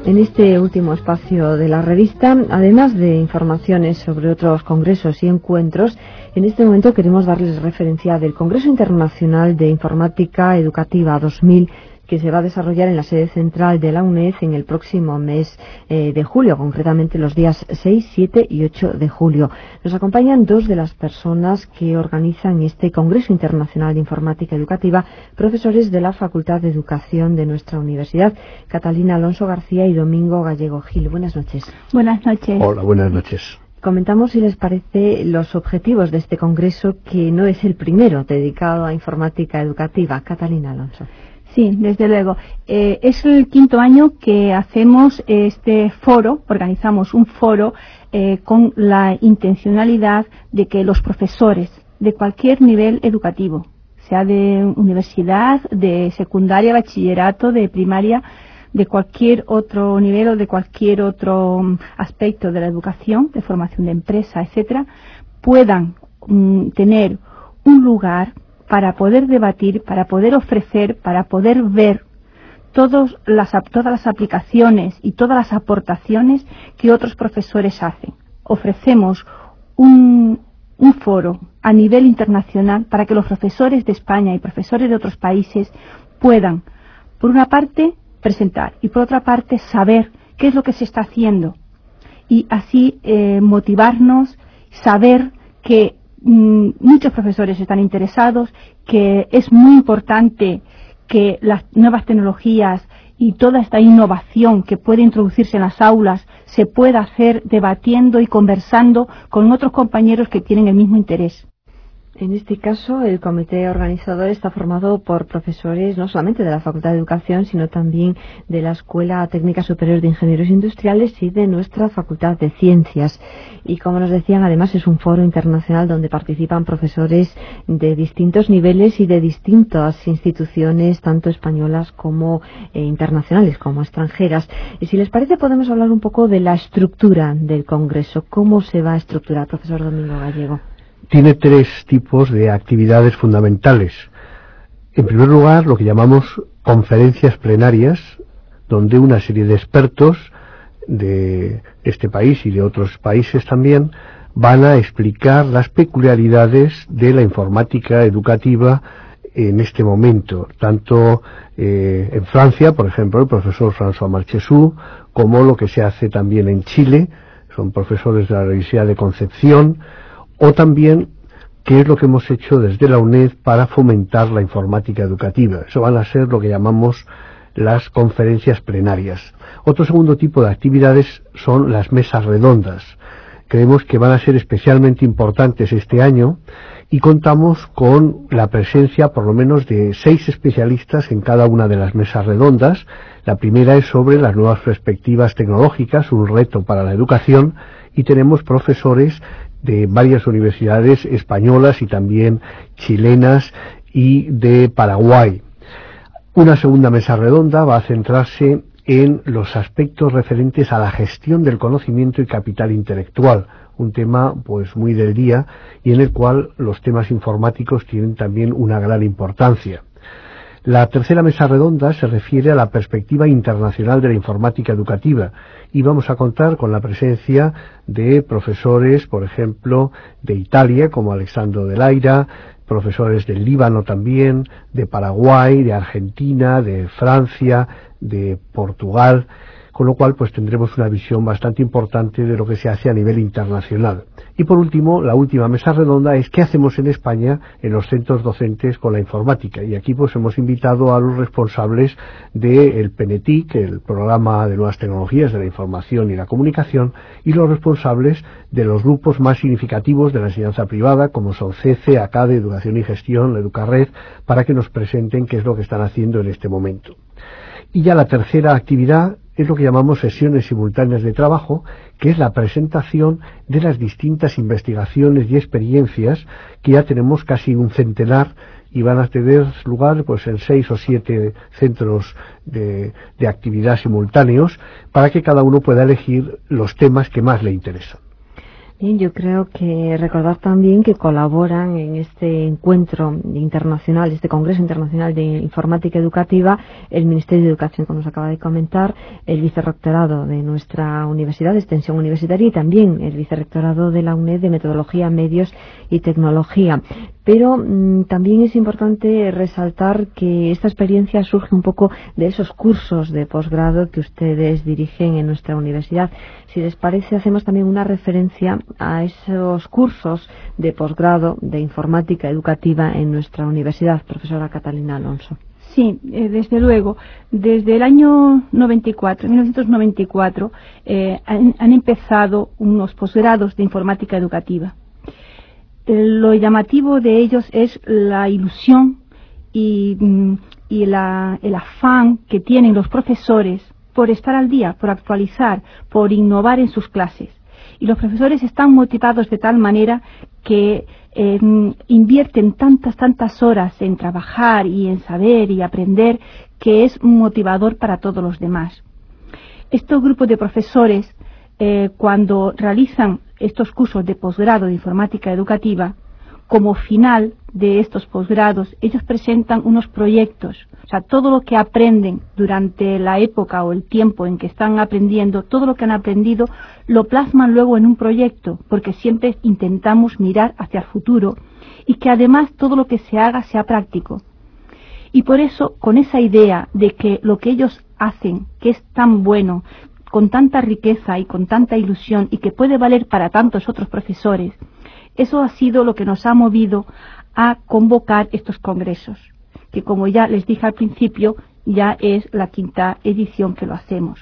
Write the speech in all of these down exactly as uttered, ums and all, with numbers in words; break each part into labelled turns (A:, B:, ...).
A: En este último espacio de la revista, además de informaciones sobre otros congresos y encuentros, en este momento queremos darles referencia del Congreso Internacional de Informática Educativa dos mil, que se va a desarrollar en la sede central de la UNED en el próximo mes eh, de julio, concretamente los días seis, siete y ocho de julio. Nos acompañan dos de las personas que organizan este Congreso Internacional de Informática Educativa, profesores de la Facultad de Educación de nuestra universidad, Catalina Alonso García y Domingo Gallego Gil. Buenas noches.
B: Buenas noches.
C: Hola, buenas noches.
A: Comentamos, si les parece, los objetivos de este congreso, que no es el primero dedicado a informática educativa. Catalina Alonso.
B: Sí, desde luego. Eh, es el quinto año que hacemos este foro, organizamos un foro eh, con la intencionalidad de que los profesores de cualquier nivel educativo, sea de universidad, de secundaria, bachillerato, de primaria, de cualquier otro nivel o de cualquier otro aspecto de la educación, de formación de empresa, etcétera, puedan mm, tener un lugar para poder debatir, para poder ofrecer, para poder ver todos las, todas las aplicaciones y todas las aportaciones que otros profesores hacen. Ofrecemos un, un foro a nivel internacional para que los profesores de España y profesores de otros países puedan, por una parte, presentar y por otra parte, saber qué es lo que se está haciendo y así eh, motivarnos, saber que muchos profesores están interesados, que es muy importante que las nuevas tecnologías y toda esta innovación que puede introducirse en las aulas se pueda hacer debatiendo y conversando con otros compañeros que tienen el mismo interés.
A: En este caso, el comité organizador está formado por profesores no solamente de la Facultad de Educación, sino también de la Escuela Técnica Superior de Ingenieros Industriales y de nuestra Facultad de Ciencias. Y como nos decían, además es un foro internacional donde participan profesores de distintos niveles y de distintas instituciones, tanto españolas como eh, internacionales, como extranjeras. Y si les parece, podemos hablar un poco de la estructura del Congreso. ¿Cómo se va a estructurar, profesor Domingo Gallego?
C: Tiene tres tipos de actividades fundamentales. En primer lugar, lo que llamamos conferencias plenarias, donde una serie de expertos de este país y de otros países también van a explicar las peculiaridades de la informática educativa en este momento, tanto eh, en Francia, por ejemplo, el profesor François Marchesou, como lo que se hace también en Chile, son profesores de la Universidad de Concepción, o también qué es lo que hemos hecho desde la UNED para fomentar la informática educativa. Eso van a ser lo que llamamos las conferencias plenarias. Otro segundo tipo de actividades son las mesas redondas. Creemos que van a ser especialmente importantes este año y contamos con la presencia por lo menos de seis especialistas en cada una de las mesas redondas. La primera es sobre las nuevas perspectivas tecnológicas, un reto para la educación, y tenemos profesores de varias universidades españolas y también chilenas y de Paraguay. Una segunda mesa redonda va a centrarse en los aspectos referentes a la gestión del conocimiento y capital intelectual, un tema pues muy del día y en el cual los temas informáticos tienen también una gran importancia. La tercera mesa redonda se refiere a la perspectiva internacional de la informática educativa y vamos a contar con la presencia de profesores, por ejemplo, de Italia, como Alessandro de Laira, profesores del Líbano también, de Paraguay, de Argentina, de Francia, de Portugal, con lo cual pues tendremos una visión bastante importante de lo que se hace a nivel internacional. Y por último, la última mesa redonda es qué hacemos en España en los centros docentes con la informática. Y aquí pues hemos invitado a los responsables del PENETIC, el Programa de Nuevas Tecnologías de la Información y la Comunicación, y los responsables de los grupos más significativos de la enseñanza privada, como son CECE, ACADE, Educación y Gestión, la Educarred, para que nos presenten qué es lo que están haciendo en este momento. Y ya la tercera actividad es lo que llamamos sesiones simultáneas de trabajo, que es la presentación de las distintas investigaciones y experiencias que ya tenemos casi un centenar y van a tener lugar pues en seis o siete centros de, de actividad simultáneos para que cada uno pueda elegir los temas que más le interesan.
A: Bien, yo creo que recordar también que colaboran en este encuentro internacional, este Congreso Internacional de Informática Educativa, el Ministerio de Educación, como nos acaba de comentar, el Vicerrectorado de nuestra Universidad de Extensión Universitaria y también el Vicerrectorado de la UNED de Metodología, Medios y Tecnología. Pero mmm, también es importante resaltar que esta experiencia surge un poco de esos cursos de posgrado que ustedes dirigen en nuestra universidad. Si les parece, hacemos también una referencia a esos cursos de posgrado de informática educativa en nuestra universidad, profesora Catalina Alonso.
B: Sí, eh, desde luego. Desde el año noventa y cuatro, mil novecientos noventa y cuatro, eh, han, han empezado unos posgrados de informática educativa. Lo llamativo de ellos es la ilusión y, y la, el afán que tienen los profesores por estar al día, por actualizar, por innovar en sus clases. Y los profesores están motivados de tal manera que eh, invierten tantas, tantas horas en trabajar y en saber y aprender que es motivador para todos los demás. Estos grupos de profesores, eh, cuando realizan estos cursos de posgrado de informática educativa, como final de estos posgrados, ellos presentan unos proyectos, o sea, todo lo que aprenden durante la época o el tiempo en que están aprendiendo, todo lo que han aprendido, lo plasman luego en un proyecto, porque siempre intentamos mirar hacia el futuro y que además todo lo que se haga sea práctico. Y por eso, con esa idea de que lo que ellos hacen, que es tan bueno, con tanta riqueza y con tanta ilusión y que puede valer para tantos otros profesores, eso ha sido lo que nos ha movido a convocar estos congresos, que como ya les dije al principio, ya es la quinta edición que lo hacemos.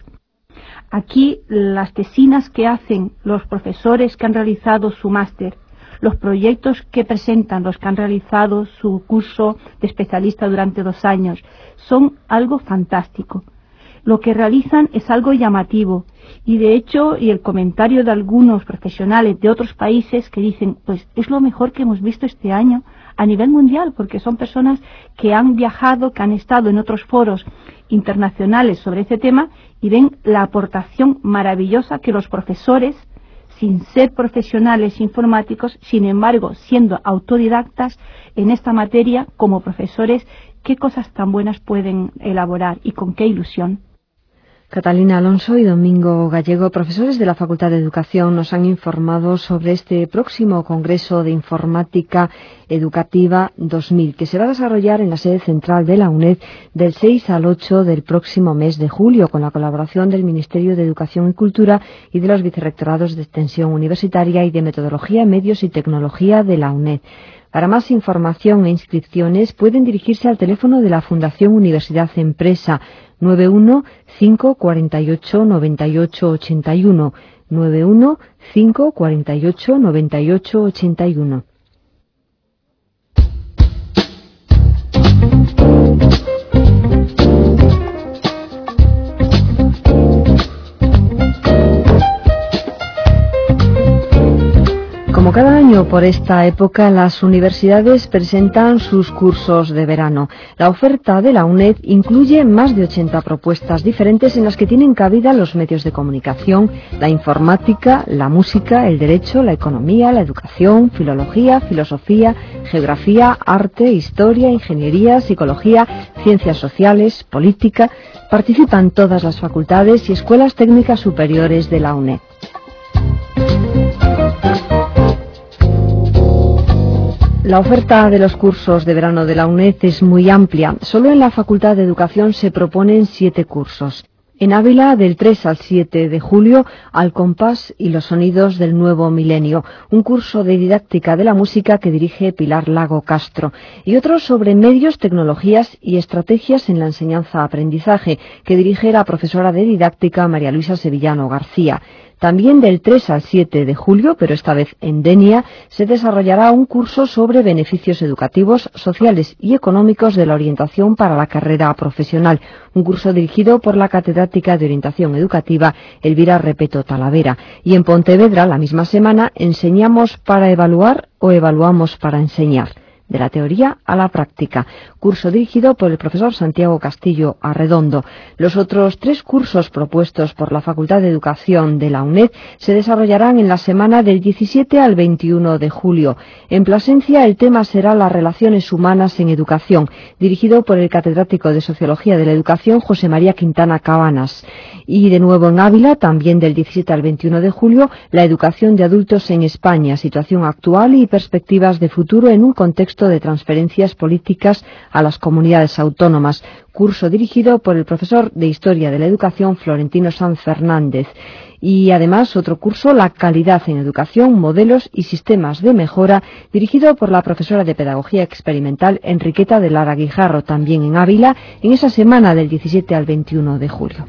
B: Aquí las tesinas que hacen los profesores que han realizado su máster, los proyectos que presentan los que han realizado su curso de especialista durante dos años, son algo fantástico. Lo que realizan es algo llamativo y de hecho, y el comentario de algunos profesionales de otros países que dicen, pues es lo mejor que hemos visto este año a nivel mundial, porque son personas que han viajado, que han estado en otros foros internacionales sobre ese tema y ven la aportación maravillosa que los profesores, sin ser profesionales informáticos, sin embargo, siendo autodidactas en esta materia como profesores, qué cosas tan buenas pueden elaborar y con qué ilusión.
A: Catalina Alonso y Domingo Gallego, profesores de la Facultad de Educación, nos han informado sobre este próximo Congreso de Informática Educativa dos mil, que se va a desarrollar en la sede central de la UNED del seis al ocho del próximo mes de julio, con la colaboración del Ministerio de Educación y Cultura y de los Vicerrectorados de Extensión Universitaria y de Metodología, Medios y Tecnología de la UNED. Para más información e inscripciones pueden dirigirse al teléfono de la Fundación Universidad Empresa nueve uno cinco cuatro ocho nueve ocho ocho uno, nueve uno cinco cuatro ocho nueve ocho ocho uno. Como cada año por esta época, las universidades presentan sus cursos de verano. La oferta de la UNED incluye más de ochenta propuestas diferentes en las que tienen cabida los medios de comunicación, la informática, la música, el derecho, la economía, la educación, filología, filosofía, geografía, arte, historia, ingeniería, psicología, ciencias sociales, política. Participan todas las facultades y escuelas técnicas superiores de la UNED. La oferta de los cursos de verano de la UNED es muy amplia. Solo en la Facultad de Educación se proponen siete cursos. En Ávila, del tres al siete de julio, Al compás y los sonidos del nuevo milenio, un curso de didáctica de la música que dirige Pilar Lago Castro, y otro sobre medios, tecnologías y estrategias en la enseñanza-aprendizaje, que dirige la profesora de didáctica María Luisa Sevillano García. También del tres al siete de julio, pero esta vez en Denia, se desarrollará un curso sobre beneficios educativos, sociales y económicos de la orientación para la carrera profesional, un curso dirigido por la catedrática de orientación educativa Elvira Repeto Talavera. Y en Pontevedra, la misma semana, enseñamos para evaluar o evaluamos para enseñar. de la teoría a la práctica, curso dirigido por el profesor Santiago Castillo Arredondo. Los otros tres cursos propuestos por la Facultad de Educación de la UNED se desarrollarán en la semana del diecisiete al veintiuno de julio. En Plasencia el tema será las relaciones humanas en educación, dirigido por el catedrático de Sociología de la Educación José María Quintana Cabanas. Y de nuevo en Ávila, también del diecisiete al veintiuno de julio, la educación de adultos en España, situación actual y perspectivas de futuro en un contexto de transferencias políticas a las comunidades autónomas, curso dirigido por el profesor de Historia de la Educación Florentino Sanz Fernández. Y además otro curso, La calidad en educación, modelos y sistemas de mejora, dirigido por la profesora de Pedagogía Experimental Enriqueta de Lara Guijarro, también en Ávila, en esa semana del diecisiete al veintiuno de julio.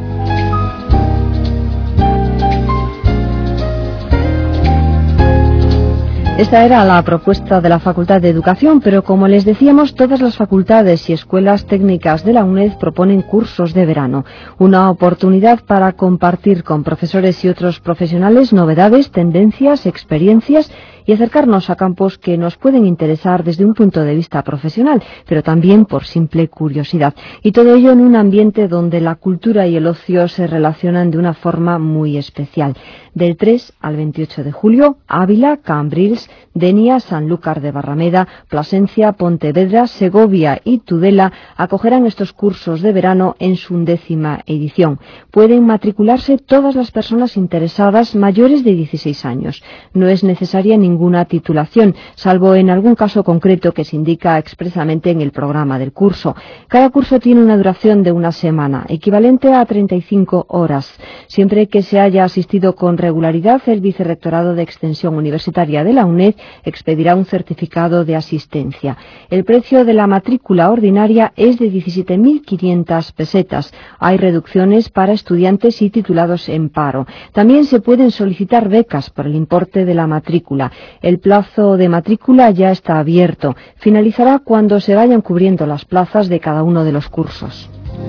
A: Esta era la propuesta de la Facultad de Educación, pero como les decíamos, todas las facultades y escuelas técnicas de la UNED proponen cursos de verano, una oportunidad para compartir con profesores y otros profesionales novedades, tendencias, experiencias y acercarnos a campos que nos pueden interesar desde un punto de vista profesional, pero también por simple curiosidad. Y todo ello en un ambiente donde la cultura y el ocio se relacionan de una forma muy especial. Del tres al veintiocho de julio, Ávila, Cambrils, Denia, Sanlúcar de Barrameda, Plasencia, Pontevedra, Segovia y Tudela acogerán estos cursos de verano en su undécima edición. Pueden matricularse todas las personas interesadas mayores de dieciséis años. No es necesaria ninguna titulación, salvo en algún caso concreto que se indica expresamente en el programa del curso. Cada curso tiene una duración de una semana, equivalente a treinta y cinco horas. Siempre que se haya asistido con regularidad, el Vicerrectorado de Extensión Universitaria de la UNED expedirá un certificado de asistencia. El precio de la matrícula ordinaria es de diecisiete mil quinientas pesetas. Hay reducciones para estudiantes y titulados en paro. También se pueden solicitar becas por el importe de la matrícula. El plazo de matrícula ya está abierto. Finalizará cuando se vayan cubriendo las plazas de cada uno de los cursos.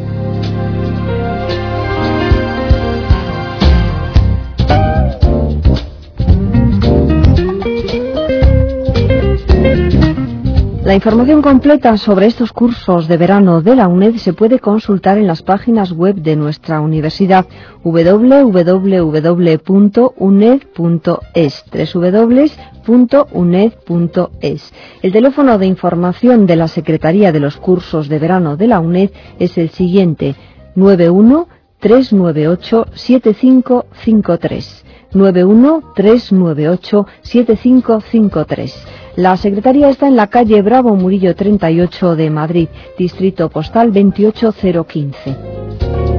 A: La información completa sobre estos cursos de verano de la UNED se puede consultar en las páginas web de nuestra universidad doble u doble u doble u punto uned punto es, doble u doble u doble u punto uned punto es. El teléfono de información de la Secretaría de los Cursos de Verano de la UNED es el siguiente: nueve uno tres nueve ocho siete cinco cinco tres. nueve uno tres nueve ocho siete cinco cinco tres. La Secretaría está en la calle Bravo Murillo treinta y ocho de Madrid, distrito postal veintiocho cero quince.